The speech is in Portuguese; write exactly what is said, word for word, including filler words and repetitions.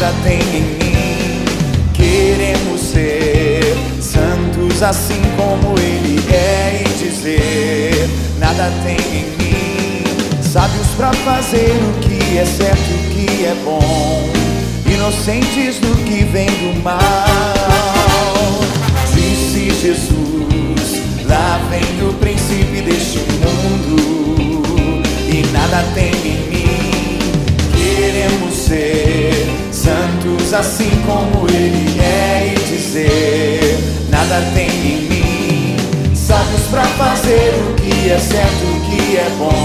nada tem em mim. Queremos ser santos assim como Ele é e dizer: nada tem em mim. Sábios pra fazer o que é certo, o que é bom, inocentes do que vem do mal. Disse Jesus: lá vem o príncipe deste mundo, e nada tem em mim. Queremos ser santos assim como Ele é e dizer: nada tem em mim. Sábios pra fazer o que é certo, o que é bom,